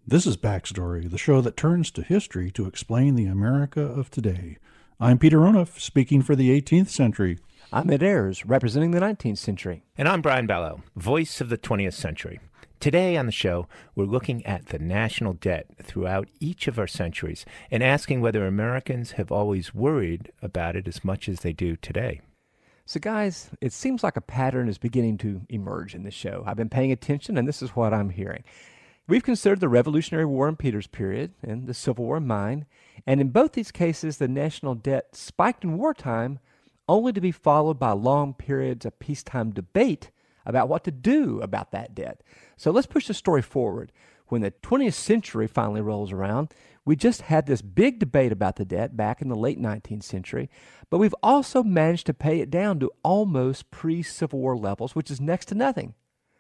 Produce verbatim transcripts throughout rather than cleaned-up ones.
This is Backstory, the show that turns to history to explain the America of today. I'm Peter Onuf, speaking for the eighteenth century. I'm Ed Ayers, representing the nineteenth century. And I'm Brian Ballo, voice of the twentieth century. Today on the show, we're looking at the national debt throughout each of our centuries and asking whether Americans have always worried about it as much as they do today. So guys, it seems like a pattern is beginning to emerge in this show. I've been paying attention, and this is what I'm hearing. We've considered the Revolutionary War in Peter's period and the Civil War in mine, and in both these cases, the national debt spiked in wartime, only to be followed by long periods of peacetime debate about what to do about that debt. So let's push the story forward. When the twentieth century finally rolls around, we just had this big debate about the debt back in the late nineteenth century, but we've also managed to pay it down to almost pre-Civil War levels, which is next to nothing.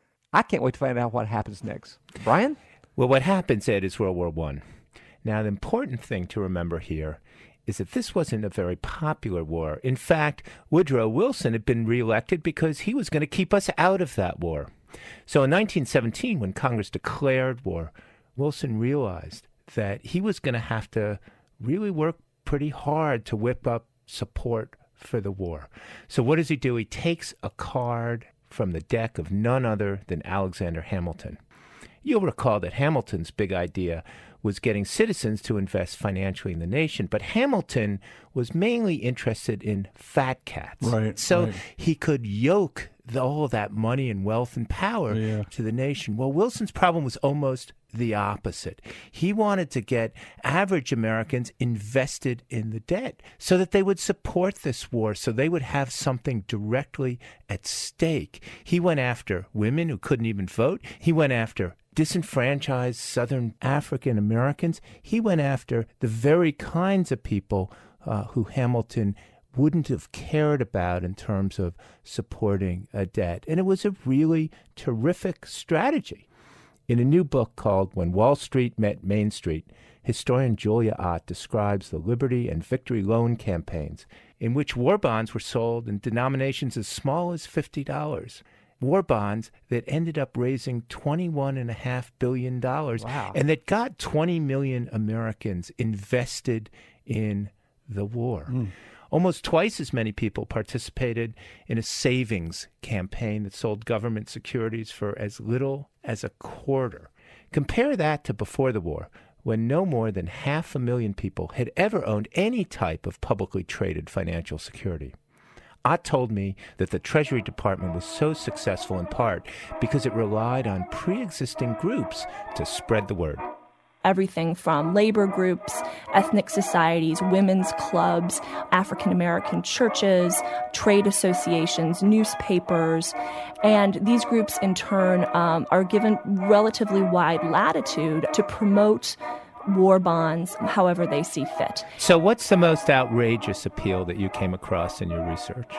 I can't wait to find out what happens next. Brian? Well, what happens, Ed, is World War One. Now, the important thing to remember here is that this wasn't a very popular war. In fact, Woodrow Wilson had been reelected because he was going to keep us out of that war. So in nineteen seventeen, when Congress declared war, Wilson realized that he was going to have to really work pretty hard to whip up support for the war. So what does he do? He takes a card from the deck of none other than Alexander Hamilton. You'll recall that Hamilton's big idea was getting citizens to invest financially in the nation, but Hamilton was mainly interested in fat cats. Right. So right. he could yoke the, all of that money and wealth and power yeah. to the nation. Well, Wilson's problem was almost the opposite. He wanted to get average Americans invested in the debt so that they would support this war, so they would have something directly at stake. He went after women who couldn't even vote. He went after disenfranchised Southern African Americans. He went after the very kinds of people uh, who Hamilton wouldn't have cared about in terms of supporting a debt. And it was a really terrific strategy. In a new book called When Wall Street Met Main Street, historian Julia Ott describes the Liberty and Victory Loan campaigns in which war bonds were sold in denominations as small as fifty dollars. War bonds that ended up raising twenty-one point five billion dollars wow. and that got twenty million Americans invested in the war. Mm. Almost twice as many people participated in a savings campaign that sold government securities for as little as a quarter. Compare that to before the war, when no more than half a million people had ever owned any type of publicly traded financial security. Ott told me that the Treasury Department was so successful in part because it relied on pre-existing groups to spread the word. Everything from labor groups, ethnic societies, women's clubs, African-American churches, trade associations, newspapers. And these groups, in turn, um, are given relatively wide latitude to promote war bonds however they see fit. So what's the most outrageous appeal that you came across in your research?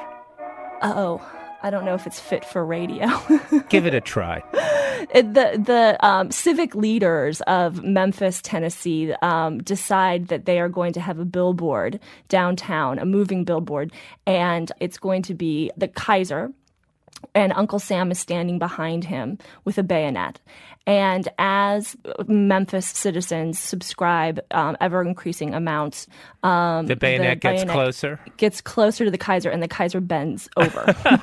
Oh, I don't know if it's fit for radio. Give it a try. The the um, civic leaders of Memphis, Tennessee, um, decide that they are going to have a billboard downtown, a moving billboard, and it's going to be the Kaiser, and Uncle Sam is standing behind him with a bayonet. And as Memphis citizens subscribe um, ever-increasing amounts, um, the bayonet the gets bayonet closer? Gets closer to the Kaiser, and the Kaiser bends over.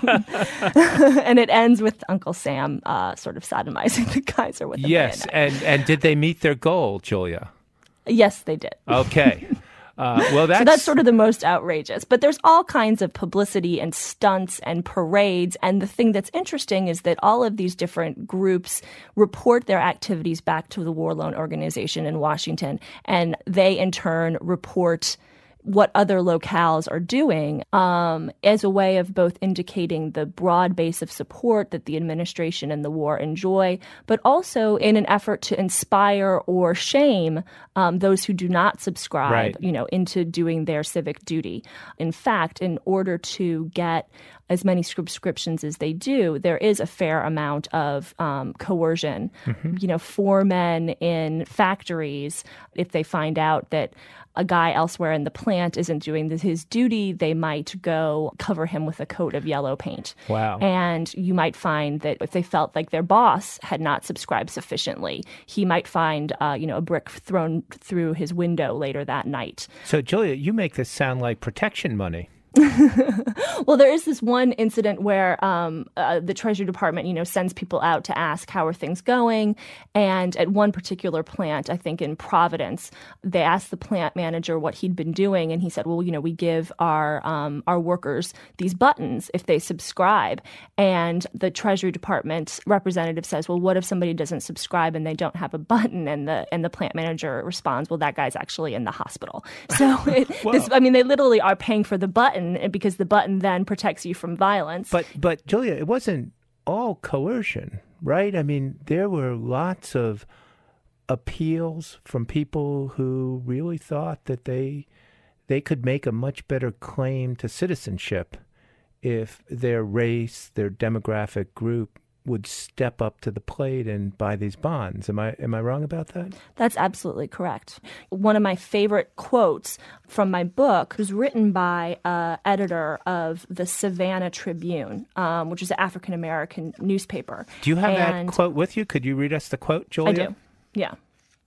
And it ends with Uncle Sam uh, sort of sodomizing the Kaiser with the yes, bayonet. Yes, and, and did they meet their goal, Julia? Yes, they did. Okay. Uh, well, that's... So that's sort of the most outrageous. But there's all kinds of publicity and stunts and parades. And the thing that's interesting is that all of these different groups report their activities back to the War Loan Organization in Washington. And they, in turn, report what other locales are doing um, as a way of both indicating the broad base of support that the administration and the war enjoy, but also in an effort to inspire or shame um, those who do not subscribe, right. you know, into doing their civic duty. In fact, in order to get as many subscriptions as they do, there is a fair amount of um, coercion. Mm-hmm. You know, foremen in factories, if they find out that a guy elsewhere in the plant isn't doing his duty, they might go cover him with a coat of yellow paint. Wow. And you might find that if they felt like their boss had not subscribed sufficiently, he might find, uh, you know, a brick thrown through his window later that night. So, Julia, you make this sound like protection money. Well, there is this one incident where um, uh, the Treasury Department, you know, sends people out to ask how are things going. And at one particular plant, I think in Providence, they asked the plant manager what he'd been doing. And he said, well, you know, we give our um, our workers these buttons if they subscribe. And the Treasury Department representative says, well, what if somebody doesn't subscribe and they don't have a button? And the and the plant manager responds, well, that guy's actually in the hospital. So, it, this, I mean, they literally are paying for the button because the button then protects you from violence. But, but Julia, it wasn't all coercion, right? I mean, there were lots of appeals from people who really thought that they they could make a much better claim to citizenship if their race, their demographic group would step up to the plate and buy these bonds. Am I am I wrong about that? That's absolutely correct. One of my favorite quotes from my book was written by an editor of the Savannah Tribune, um, which is an African-American newspaper. Do you have and that quote with you? Could you read us the quote, Julia? I do, yeah.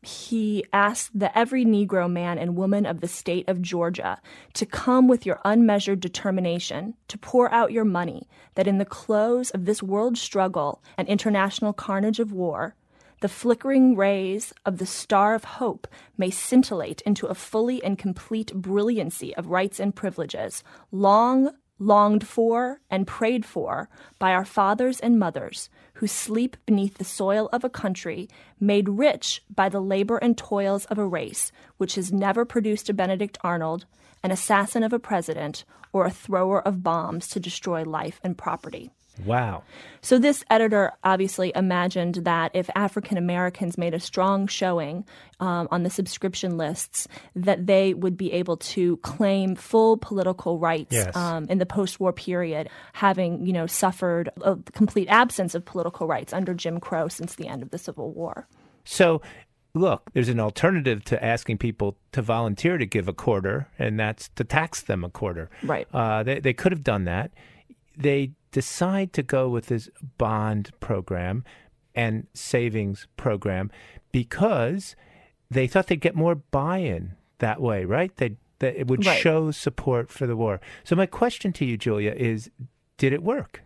He asked the every Negro man and woman of the state of Georgia to come with your unmeasured determination to pour out your money, that in the close of this world struggle and international carnage of war, the flickering rays of the star of hope may scintillate into a fully and complete brilliancy of rights and privileges, long longed for and prayed for by our fathers and mothers who sleep beneath the soil of a country made rich by the labor and toils of a race which has never produced a Benedict Arnold, an assassin of a president, or a thrower of bombs to destroy life and property. Wow. So this editor obviously imagined that if African Americans made a strong showing um, on the subscription lists, that they would be able to claim full political rights yes. um, in the post-war period, having, you know, suffered a complete absence of political rights under Jim Crow since the end of the Civil War. So, look, there's an alternative to asking people to volunteer to give a quarter, and that's to tax them a quarter. Right. Uh, they, they could have done that. They decide to go with this bond program and savings program because they thought they'd get more buy-in that way, right? They, that it would right. show support for the war. So my question to you, Julia, is did it work?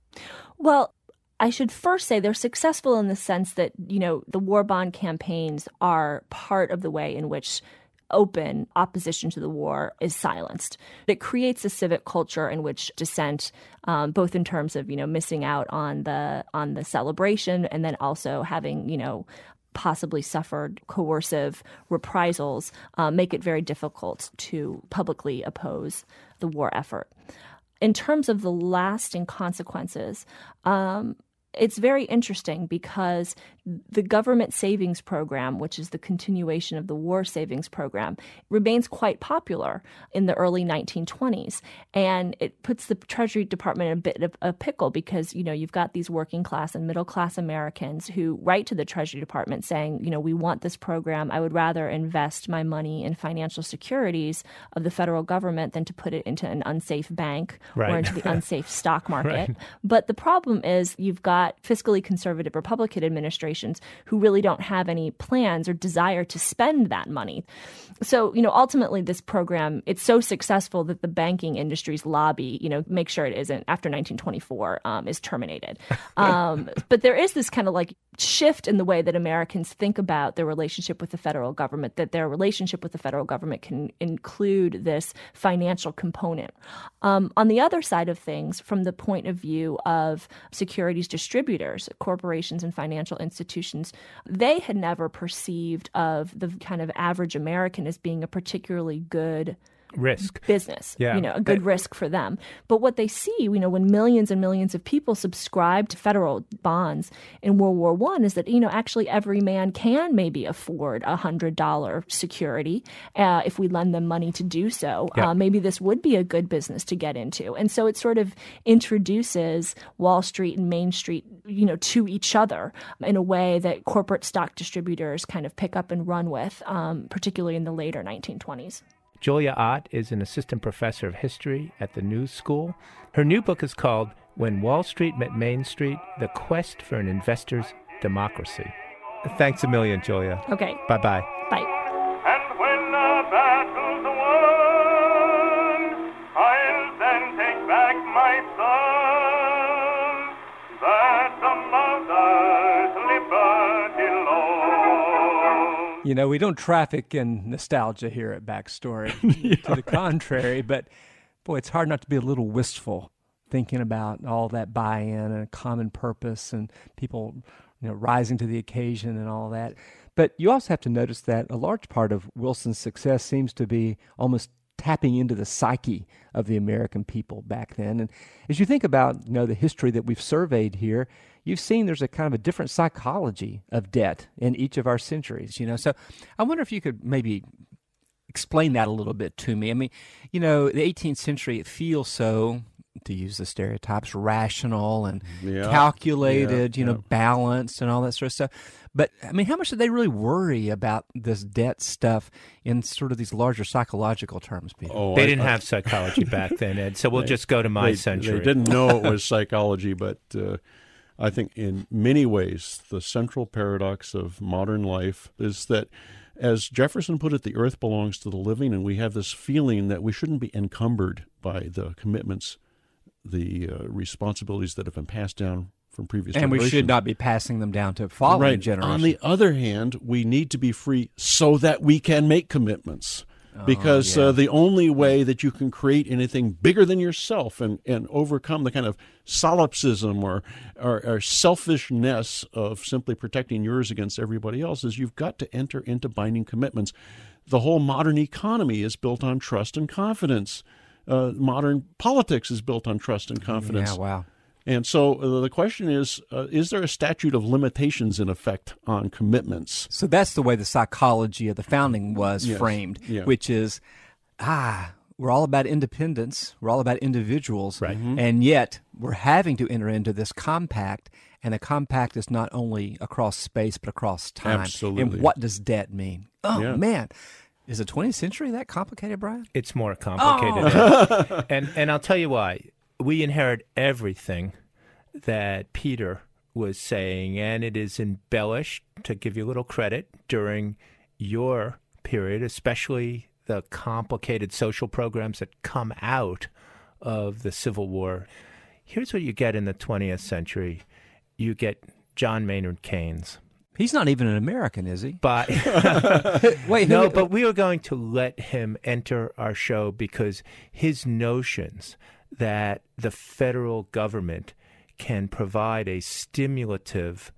Well, I should first say they're successful in the sense that, you know, the war bond campaigns are part of the way in which open opposition to the war is silenced. It creates a civic culture in which dissent, um, both in terms of, you know, missing out on the on the celebration and then also having, you know, possibly suffered coercive reprisals, uh, make it very difficult to publicly oppose the war effort. In terms of the lasting consequences, um, it's very interesting because the government savings program, which is the continuation of the war savings program, remains quite popular in the early nineteen twenties. And it puts the Treasury Department in a bit of a pickle because, you know, you've got these working class and middle class Americans who write to the Treasury Department saying, you know, we want this program. I would rather invest my money in financial securities of the federal government than to put it into an unsafe bank right. or into the unsafe stock market. Right. But the problem is you've got fiscally conservative Republican administrations who really don't have any plans or desire to spend that money. So, you know, ultimately this program, it's so successful that the banking industry's lobby, you know, make sure it isn't after nineteen twenty-four um, is terminated. Um, but there is this kind of like shift in the way that Americans think about their relationship with the federal government, that their relationship with the federal government can include this financial component. Um, on the other side of things, from the point of view of securities distributors, corporations and financial institutions, they had never perceived of the kind of average American as being a particularly good risk business, yeah. you know, a good They, risk for them. But what they see, you know, when millions and millions of people subscribe to federal bonds in World War One is that, you know, actually every man can maybe afford a one hundred dollars security uh, if we lend them money to do so. Yeah. Uh, maybe this would be a good business to get into. And so it sort of introduces Wall Street and Main Street, you know, to each other in a way that corporate stock distributors kind of pick up and run with, um, particularly in the later nineteen twenties. Julia Ott is an assistant professor of history at the New School. Her new book is called When Wall Street Met Main Street, The Quest for an Investor's Democracy. Thanks a million, Julia. Okay. Bye-bye. Bye. And when the battle's won, I'll then take back my son. That's a mother's liberty loan. You know, we don't traffic in nostalgia here at Backstory. yeah. To the contrary, but boy, it's hard not to be a little wistful thinking about all that buy-in and a common purpose and people, you know, rising to the occasion and all that. But you also have to notice that a large part of Wilson's success seems to be almost tapping into the psyche of the American people back then. And as you think about, you know, the history that we've surveyed here, you've seen there's a kind of a different psychology of debt in each of our centuries, you know. So I wonder if you could maybe explain that a little bit to me. I mean, you know, the eighteenth century, it feels so, to use the stereotypes, rational and Yeah. calculated, Yeah. you know, Yeah. balanced and all that sort of stuff. But, I mean, how much did they really worry about this debt stuff in sort of these larger psychological terms, Peter? Oh, They I- didn't I- have psychology back then, Ed, so we'll They- just go to my they, century. They didn't know it was psychology, but uh, I think in many ways the central paradox of modern life is that, as Jefferson put it, the earth belongs to the living, and we have this feeling that we shouldn't be encumbered by the commitments, the uh, responsibilities that have been passed down from previous And we generations. should not be passing them down to following Right. generations. On the other hand, we need to be free so that we can make commitments. Because yeah. uh, the only way that you can create anything bigger than yourself and, and overcome the kind of solipsism or, or, or selfishness of simply protecting yours against everybody else is you've got to enter into binding commitments. The whole modern economy is built on trust and confidence. Uh, modern politics is built on trust and confidence. Yeah, wow. And so uh, the question is, uh, is there a statute of limitations in effect on commitments? So that's the way the psychology of the founding was Yes. framed, Yeah. which is, ah, we're all about independence. We're all about individuals. Right. Mm-hmm. And yet we're having to enter into this compact, and the compact is not only across space but across time. Absolutely. And what does debt mean? Oh, Yeah. man. Is the twentieth century that complicated, Brian? It's more complicated. Oh. Ed. and and I'll tell you why. We inherit everything that Peter was saying, and it is embellished, to give you a little credit, during your period, especially the complicated social programs that come out of the Civil War. Here's what you get in the twentieth century. You get John Maynard Keynes. He's not even an American, is he? But Wait, no, who- but we are going to let him enter our show because his notions that the federal government can provide a stimulative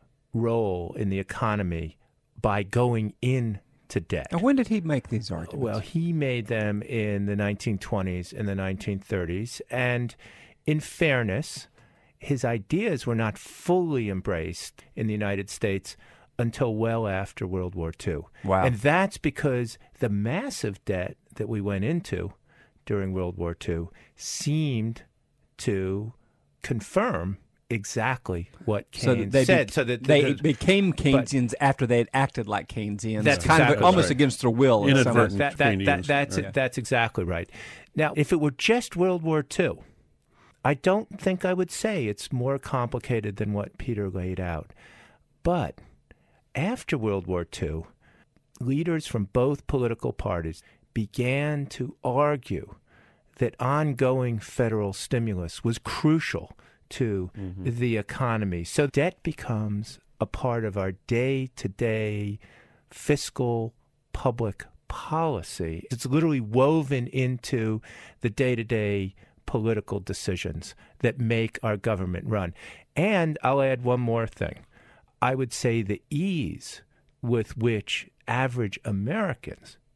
role in the economy by going into debt. Now, when did he make these arguments? Well, he made them in the nineteen twenties and the nineteen thirties. And in fairness, his ideas were not fully embraced in the United States until well after World War Two. Wow. And that's because the massive debt that we went into during World War Two seemed to confirm exactly what So Keynes they said. be- so that they the- became Keynesians after they had acted like Keynesians. That's kind exactly of almost right. against their will. in some ways. Inadvertent. that, that, that, Keynesians, that's right. that's exactly right. Now, if it were just World War Two, I don't think I would say it's more complicated than what Peter laid out. But after World War Two, leaders from both political parties began to argue that ongoing federal stimulus was crucial to the economy. So debt becomes a part of our day-to-day fiscal public policy. It's literally woven into the day-to-day political decisions that make our government run. And I'll add one more thing. I would say the ease with which average Americans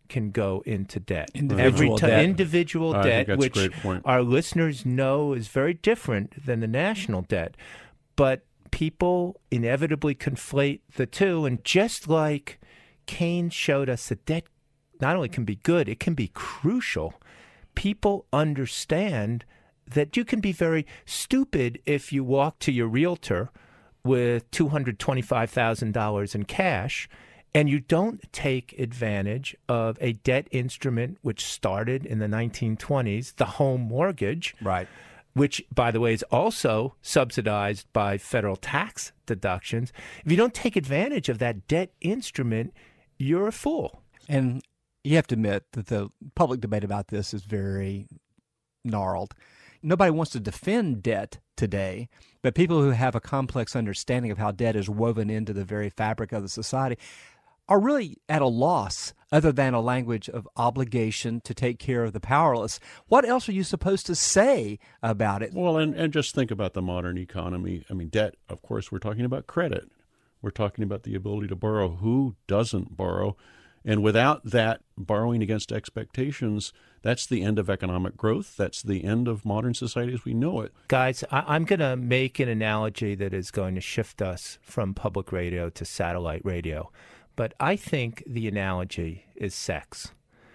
can go into debt. Individual Every debt. Individual I think debt, that's a which great point. our listeners know is very different than the national debt. But people inevitably conflate the two. And just like Keynes showed us that debt not only can be good, it can be crucial. People understand that you can be very stupid if you walk to your realtor with two hundred twenty-five thousand dollars in cash and you don't take advantage of a debt instrument which started in the nineteen twenties, the home mortgage, Right. which, by the way, is also subsidized by federal tax deductions. If you don't take advantage of that debt instrument, you're a fool. And you have to admit that the public debate about this is very gnarled. Nobody wants to defend debt today, but people who have a complex understanding of how debt is woven into the very fabric of the society are really at a loss other than a language of obligation to take care of the powerless. What else are you supposed to say about it? Well, and, and just think about the modern economy. I mean, debt, of course, we're talking about credit. We're talking about the ability to borrow. Who doesn't borrow? And without that borrowing against expectations, that's the end of economic growth. That's the end of modern society as we know it. Guys, I- I'm going to make an analogy that is going to shift us from public radio to satellite radio. But I think the analogy is sex.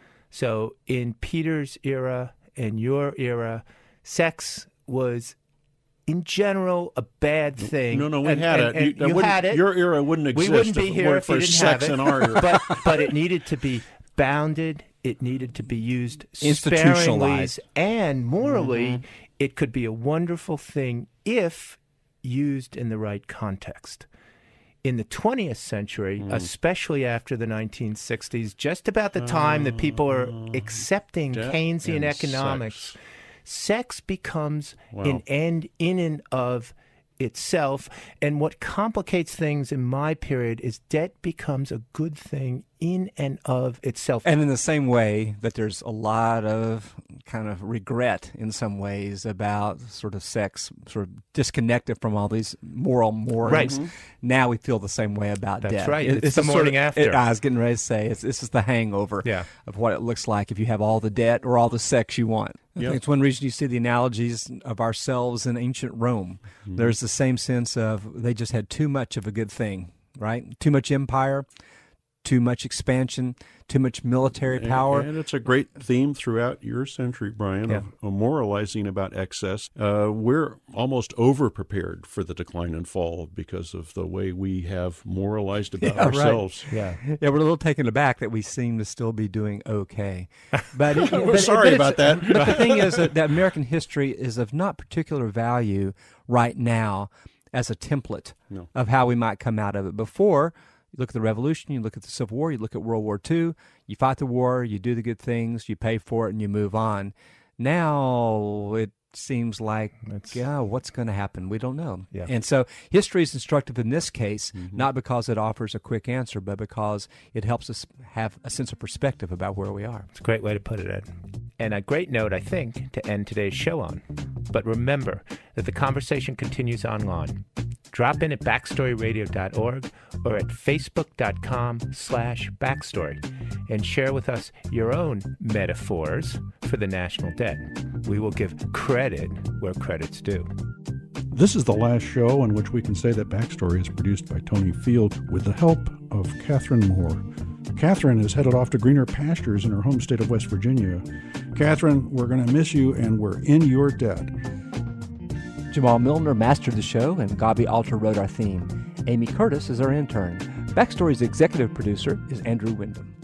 So in Peter's era and your era, sex was, in general, a bad thing. No, no, we And- had and- it. and You, that you wouldn't- had it. Your era wouldn't We exist wouldn't be if it here weren't if you for didn't sex have it. in our era. but, but it needed to be bounded. It needed to be used Institutionalized. sparingly, and morally, Mm-hmm. it could be a wonderful thing if used in the right context. In the twentieth century, Mm. especially after the nineteen sixties, just about the time that people are accepting debt Keynesian and economics, sex, becomes Wow. an end in and of itself. And what complicates things in my period is debt becomes a good thing in and of itself. And in the same way that there's a lot of kind of regret in some ways about sort of sex, sort of disconnected from all these moral moorings. Right. Now we feel the same way about That's debt. right. It- It's the a sort morning of- after. it- I was getting ready to say, it's, this is the hangover Yeah. of what it looks like if you have all the debt or all the sex you want. I Yep. think it's one reason you see the analogies of ourselves in ancient Rome. Mm-hmm. There's the same sense of they just had too much of a good thing, right? Too much empire, too much expansion, too much military And- power. And, it's a great theme throughout your century, Brian, Yeah. of, of moralizing about excess. Uh, we're almost over-prepared for the decline and fall because of the way we have moralized about Yeah, right. ourselves. Yeah. Yeah, we're a little taken aback that we seem to still be doing okay. But, it- We're but- sorry but about it's- that. But the thing is that, that American history is of not particular value right now as a template No. of how we might come out of it. Before, you look at the Revolution, you look at the Civil War, you look at World War Two, you fight the war, you do the good things, you pay for it, and you move on. Now it seems like, That's- yeah, what's going to happen? We don't know. Yeah. And so history is instructive in this case, Mm-hmm. not because it offers a quick answer, but because it helps us have a sense of perspective about where we are. It's a great way to put it, Ed. And a great note, I think, to end today's show on. But remember that the conversation continues online. Drop in at backstory radio dot org or at facebook.com slash backstory and share with us your own metaphors for the national debt. We will give credit where credit's due. This is the last show in which we can say that Backstory is produced by Tony Field with the help of Catherine Moore. Catherine is headed off to greener pastures in her home state of West Virginia. Catherine, we're going to miss you, and we're in your debt. Jamal Milner mastered the show, and Gabi Alter wrote our theme. Amy Curtis is our intern. Backstory's executive producer is Andrew Wyndham.